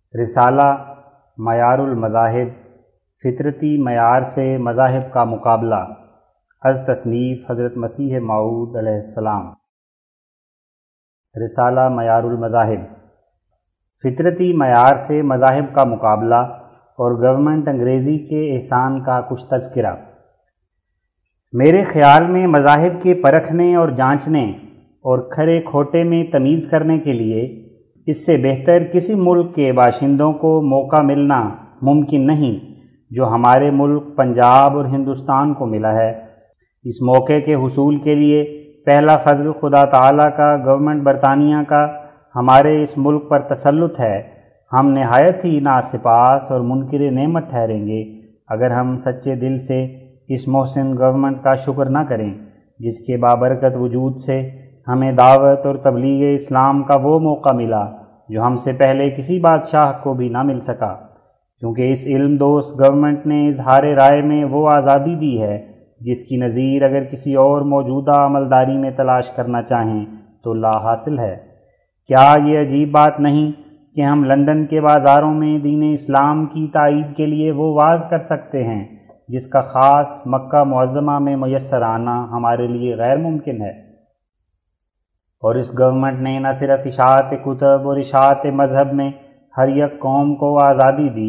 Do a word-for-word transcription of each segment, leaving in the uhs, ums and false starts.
رسالہ معیار المذاہب، فطرتی معیار سے مذاہب کا مقابلہ، از تصنیف حضرت مسیح موعود علیہ السلام۔ رسالہ معیار المذاہب، فطرتی معیار سے مذاہب کا مقابلہ اور گورنمنٹ انگریزی کے احسان کا کچھ تذکرہ۔ میرے خیال میں مذاہب کے پرکھنے اور جانچنے اور کھرے کھوٹے میں تمیز کرنے کے لیے اس سے بہتر کسی ملک کے باشندوں کو موقع ملنا ممکن نہیں جو ہمارے ملک پنجاب اور ہندوستان کو ملا ہے۔ اس موقع کے حصول کے لیے پہلا فضل خدا تعالیٰ کا گورنمنٹ برطانیہ کا ہمارے اس ملک پر تسلط ہے۔ ہم نہایت ہی ناسپاس اور منکر نعمت ٹھہریں گے اگر ہم سچے دل سے اس محسن گورنمنٹ کا شکر نہ کریں جس کے بابرکت وجود سے ہمیں دعوت اور تبلیغ اسلام کا وہ موقع ملا جو ہم سے پہلے کسی بادشاہ کو بھی نہ مل سکا، کیونکہ اس علم دوست گورنمنٹ نے اظہار رائے میں وہ آزادی دی ہے جس کی نظیر اگر کسی اور موجودہ عملداری میں تلاش کرنا چاہیں تو لا حاصل ہے۔ کیا یہ عجیب بات نہیں کہ ہم لندن کے بازاروں میں دین اسلام کی تائید کے لیے وہ واز کر سکتے ہیں جس کا خاص مکہ معظمہ میں میسر آنا ہمارے لیے غیر ممکن ہے؟ اور اس گورنمنٹ نے نہ صرف اشاعت کتب اور اشاعت مذہب میں ہر یک قوم کو آزادی دی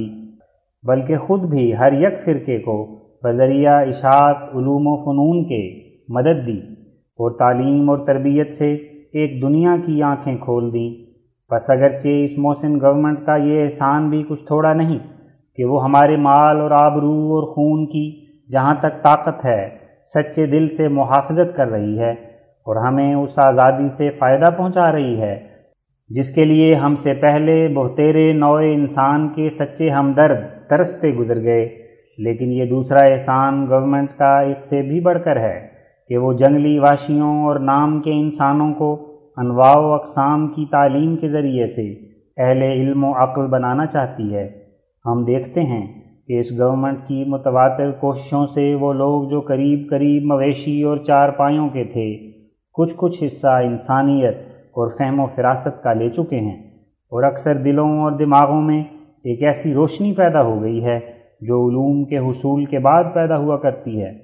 بلکہ خود بھی ہر یک فرقے کو بذریعہ اشاعت علوم و فنون کے مدد دی اور تعلیم اور تربیت سے ایک دنیا کی آنکھیں کھول دیں۔ بس اگرچہ اس محسن گورنمنٹ کا یہ احسان بھی کچھ تھوڑا نہیں کہ وہ ہمارے مال اور آبرو اور خون کی جہاں تک طاقت ہے سچے دل سے محافظت کر رہی ہے اور ہمیں اس آزادی سے فائدہ پہنچا رہی ہے جس کے لیے ہم سے پہلے بہتیرے نوع انسان کے سچے ہمدرد ترستے گزر گئے۔ لیکن یہ دوسرا احسان گورنمنٹ کا اس سے بھی بڑھ کر ہے کہ وہ جنگلی وحشیوں اور نام کے انسانوں کو انواع و اقسام کی تعلیم کے ذریعے سے اہل علم و عقل بنانا چاہتی ہے۔ ہم دیکھتے ہیں کہ اس گورنمنٹ کی متواتر کوششوں سے وہ لوگ جو قریب قریب مویشی اور چار پایوں کے تھے کچھ کچھ حصہ انسانیت اور فہم و فراست کا لے چکے ہیں، اور اکثر دلوں اور دماغوں میں ایک ایسی روشنی پیدا ہو گئی ہے جو علوم کے حصول کے بعد پیدا ہوا کرتی ہے۔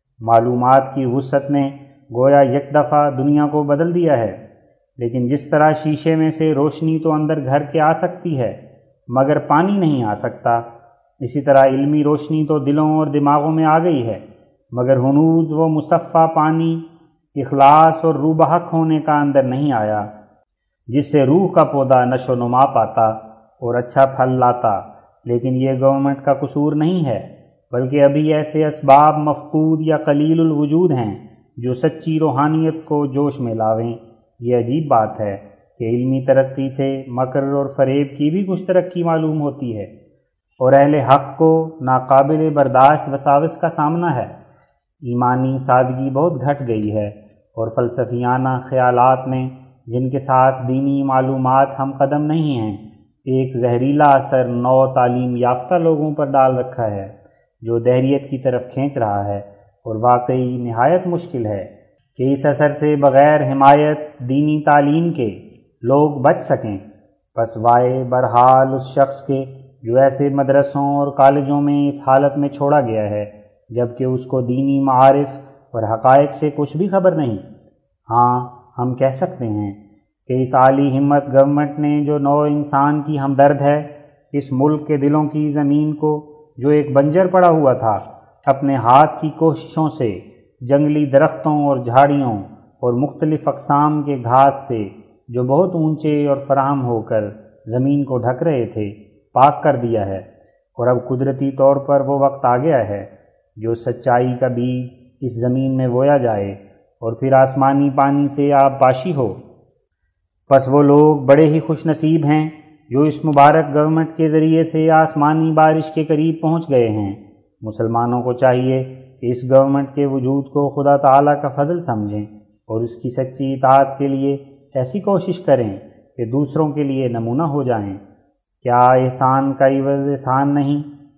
معلومات کی وسعت نے گویا یک دفعہ دنیا کو بدل دیا ہے، لیکن جس طرح شیشے میں سے روشنی تو اندر گھر کے آ سکتی ہے مگر پانی نہیں آ سکتا، اسی طرح علمی روشنی تو دلوں اور دماغوں میں آ گئی ہے مگر ہنوز وہ مصفہ پانی اخلاص اور روح بحق ہونے کا اندر نہیں آیا جس سے روح کا پودا نشو و نما پاتا اور اچھا پھل لاتا۔ لیکن یہ گورنمنٹ کا قصور نہیں ہے بلکہ ابھی ایسے اسباب مفقود یا قلیل الوجود ہیں جو سچی روحانیت کو جوش میں لاویں۔ یہ عجیب بات ہے کہ علمی ترقی سے مکر اور فریب کی بھی کچھ ترقی معلوم ہوتی ہے اور اہل حق کو ناقابل برداشت وساوس کا سامنا ہے۔ ایمانی سادگی بہت گھٹ گئی ہے اور فلسفیانہ خیالات نے جن کے ساتھ دینی معلومات ہم قدم نہیں ہیں ایک زہریلا اثر نو تعلیم یافتہ لوگوں پر ڈال رکھا ہے جو دہریت کی طرف کھینچ رہا ہے، اور واقعی نہایت مشکل ہے کہ اس اثر سے بغیر حمایت دینی تعلیم کے لوگ بچ سکیں۔ پس وائے برحال اس شخص کے جو ایسے مدرسوں اور کالجوں میں اس حالت میں چھوڑا گیا ہے جبکہ اس کو دینی معارف اور حقائق سے کچھ بھی خبر نہیں۔ ہاں، ہم کہہ سکتے ہیں کہ اس عالی ہمت گورنمنٹ نے جو نوع انسان کی ہمدرد ہے اس ملک کے دلوں کی زمین کو جو ایک بنجر پڑا ہوا تھا اپنے ہاتھ کی کوششوں سے جنگلی درختوں اور جھاڑیوں اور مختلف اقسام کے گھاس سے جو بہت اونچے اور فراہم ہو کر زمین کو ڈھک رہے تھے پاک کر دیا ہے، اور اب قدرتی طور پر وہ وقت آ گیا ہے جو سچائی کا بیج اس زمین میں بویا جائے اور پھر آسمانی پانی سے آب پاشی ہو۔ پس وہ لوگ بڑے ہی خوش نصیب ہیں جو اس مبارک گورنمنٹ کے ذریعے سے آسمانی بارش کے قریب پہنچ گئے ہیں۔ مسلمانوں کو چاہیے کہ اس گورنمنٹ کے وجود کو خدا تعالیٰ کا فضل سمجھیں اور اس کی سچی اطاعت کے لیے ایسی کوشش کریں کہ دوسروں کے لیے نمونہ ہو جائیں۔ کیا احسان کا عوض احسان نہیں؟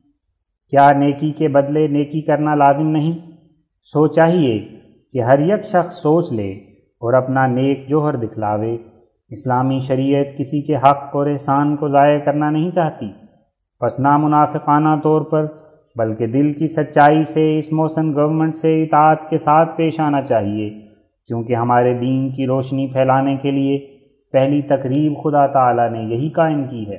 کیا نیکی کے بدلے نیکی کرنا لازم نہیں؟ سو چاہیے کہ ہر یک شخص سوچ لے اور اپنا نیک جوہر دکھلاوے اسلامی شریعت کسی کے حق اور احسان کو ضائع کرنا نہیں چاہتی، پس نہ منافقانہ طور پر بلکہ دل کی سچائی سے اس محسن گورنمنٹ سے اطاعت کے ساتھ پیش آنا چاہیے، کیونکہ ہمارے دین کی روشنی پھیلانے کے لیے پہلی تقریب خدا تعالی نے یہی قائم کی ہے۔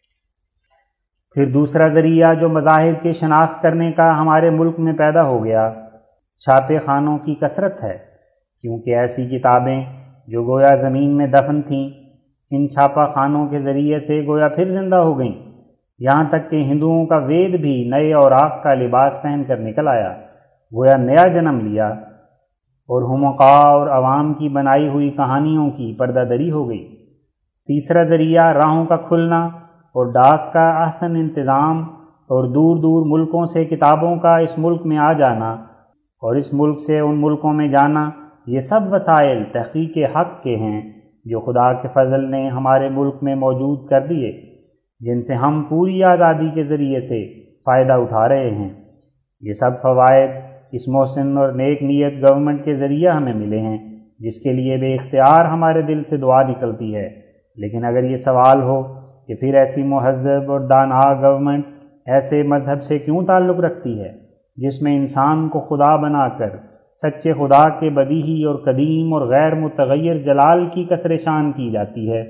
پھر دوسرا ذریعہ جو مذاہب کے شناخت کرنے کا ہمارے ملک میں پیدا ہو گیا، چھاپے خانوں کی کثرت ہے، کیونکہ ایسی کتابیں جو گویا زمین میں دفن تھیں ان چھاپا خانوں کے ذریعے سے گویا پھر زندہ ہو گئیں، یہاں تک کہ ہندوؤں کا وید بھی نئے اوراق کا لباس پہن کر نکل آیا، گویا نیا جنم لیا، اور حمقاء اور عوام کی بنائی ہوئی کہانیوں کی پردہ دری ہو گئی۔ تیسرا ذریعہ راہوں کا کھلنا اور ڈاک کا احسن انتظام اور دور دور ملکوں سے کتابوں کا اس ملک میں آ جانا اور اس ملک سے ان ملکوں میں جانا، یہ سب وسائل تحقیق حق کے ہیں جو خدا کے فضل نے ہمارے ملک میں موجود کر دیے، جن سے ہم پوری آزادی کے ذریعے سے فائدہ اٹھا رہے ہیں۔ یہ سب فوائد اس محسن اور نیک نیت گورنمنٹ کے ذریعہ ہمیں ملے ہیں، جس کے لیے بے اختیار ہمارے دل سے دعا نکلتی ہے۔ لیکن اگر یہ سوال ہو کہ پھر ایسی مہذب اور دانا گورنمنٹ ایسے مذہب سے کیوں تعلق رکھتی ہے جس میں انسان کو خدا بنا کر سچے خدا کے بدیہی اور قدیم اور غیر متغیر جلال کی کسر شان کی جاتی ہے،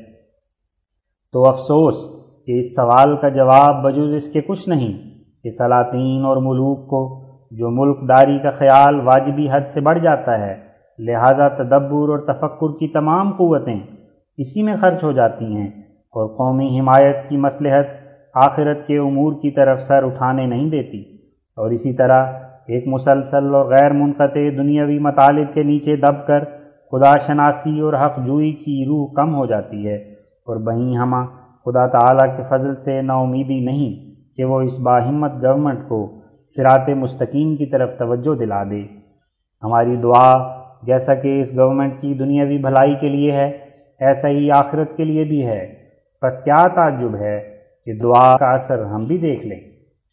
تو افسوس کہ اس سوال کا جواب بجز اس کے کچھ نہیں کہ سلاطین اور ملوک کو جو ملک داری کا خیال واجبی حد سے بڑھ جاتا ہے، لہذا تدبر اور تفکر کی تمام قوتیں اسی میں خرچ ہو جاتی ہیں اور قومی حمایت کی مصلحت آخرت کے امور کی طرف سر اٹھانے نہیں دیتی، اور اسی طرح ایک مسلسل اور غیر منقطع دنیاوی مطالب کے نیچے دب کر خدا شناسی اور حق جوئی کی روح کم ہو جاتی ہے، اور بہیں ہمہ خدا تعالیٰ کے فضل سے نا امیدی نہیں کہ وہ اس باہمت گورنمنٹ کو صراط مستقیم کی طرف توجہ دلا دے۔ ہماری دعا جیسا کہ اس گورنمنٹ کی دنیاوی بھلائی کے لیے ہے، ایسا ہی آخرت کے لیے بھی ہے، بس کیا تعجب ہے کہ دعا کا اثر ہم بھی دیکھ لیں۔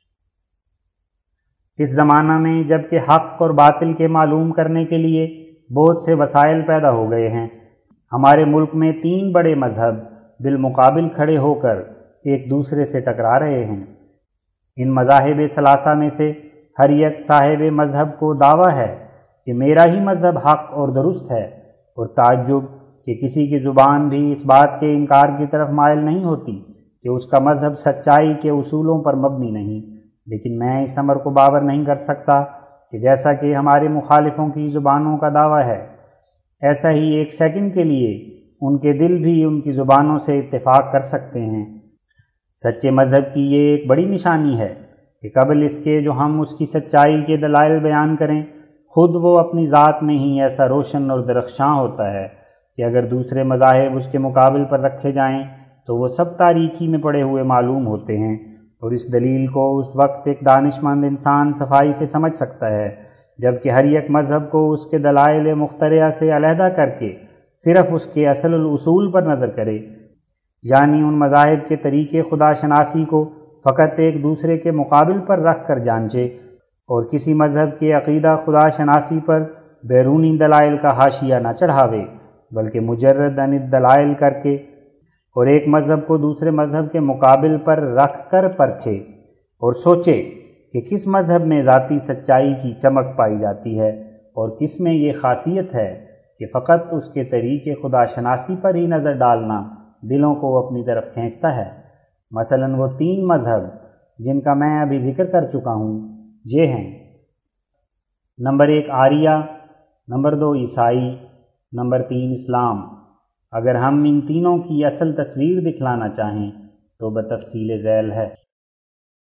اس زمانہ میں جب کہ حق اور باطل کے معلوم کرنے کے لیے بہت سے وسائل پیدا ہو گئے ہیں، ہمارے ملک میں تین بڑے مذہب بالمقابل کھڑے ہو کر ایک دوسرے سے ٹکرا رہے ہیں۔ ان مذاہب ثلاثہ میں سے ہر یک صاحب مذہب کو دعویٰ ہے کہ میرا ہی مذہب حق اور درست ہے، اور تعجب کہ کسی کی زبان بھی اس بات کے انکار کی طرف مائل نہیں ہوتی کہ اس کا مذہب سچائی کے اصولوں پر مبنی نہیں۔ لیکن میں اس امر کو باور نہیں کر سکتا کہ جیسا کہ ہمارے مخالفوں کی زبانوں کا دعویٰ ہے، ایسا ہی ایک سیکنڈ کے لیے ان کے دل بھی ان کی زبانوں سے اتفاق کر سکتے ہیں۔ سچے مذہب کی یہ ایک بڑی نشانی ہے کہ قبل اس کے جو ہم اس کی سچائی کے دلائل بیان کریں، خود وہ اپنی ذات میں ہی ایسا روشن اور درخشاں ہوتا ہے کہ اگر دوسرے مذاہب اس کے مقابل پر رکھے جائیں تو وہ سب تاریکی میں پڑے ہوئے معلوم ہوتے ہیں، اور اس دلیل کو اس وقت ایک دانش مند انسان صفائی سے سمجھ سکتا ہے جبکہ ہر ایک مذہب کو اس کے دلائل مخترعہ سے علیحدہ کر کے صرف اس کے اصل الاصول پر نظر کرے، یعنی ان مذاہب کے طریقے خدا شناسی کو فقط ایک دوسرے کے مقابل پر رکھ کر جانچے، اور کسی مذہب کے عقیدہ خدا شناسی پر بیرونی دلائل کا حاشیہ نہ چڑھاوے، بلکہ مجرد ان دلائل کر کے اور ایک مذہب کو دوسرے مذہب کے مقابل پر رکھ کر پرکھے اور سوچے کہ کس مذہب میں ذاتی سچائی کی چمک پائی جاتی ہے اور کس میں یہ خاصیت ہے کہ فقط اس کے طریقے خدا شناسی پر ہی نظر ڈالنا دلوں کو اپنی طرف کھینچتا ہے۔ مثلاً وہ تین مذہب جن کا میں ابھی ذکر کر چکا ہوں یہ ہیں: نمبر ایک آریہ، نمبر دو عیسائی، نمبر تین اسلام۔ اگر ہم ان تینوں کی اصل تصویر دکھلانا چاہیں تو بتفصیل ذیل ہے۔